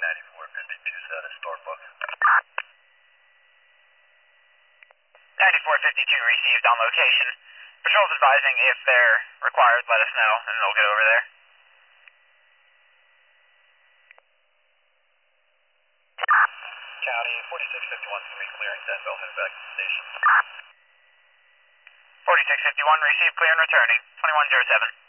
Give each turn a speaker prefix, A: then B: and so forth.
A: 9452 set of Starbucks.
B: 9452 received on location. Patrol's advising if they're required, let us know, and they'll get over there.
A: County 46513 clearing Denville, heading back to the station.
B: 4651 received, clear and returning. 2107.